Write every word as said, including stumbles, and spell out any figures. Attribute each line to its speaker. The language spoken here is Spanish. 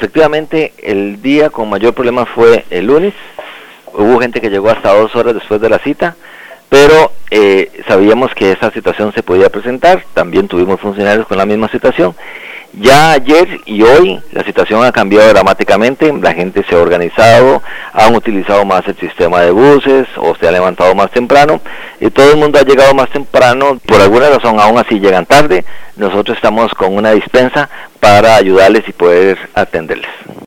Speaker 1: efectivamente el día con mayor problema fue el lunes. Hubo gente que llegó hasta dos horas después de la cita, pero eh, sabíamos que esa situación se podía presentar. También tuvimos funcionarios con la misma situación. Ya ayer y hoy la situación ha cambiado dramáticamente, la gente se ha organizado, han utilizado más el sistema de buses o se ha levantado más temprano y todo el mundo ha llegado más temprano. Por alguna razón aún así llegan tarde. Nosotros estamos con una dispensa para ayudarles y poder atenderles.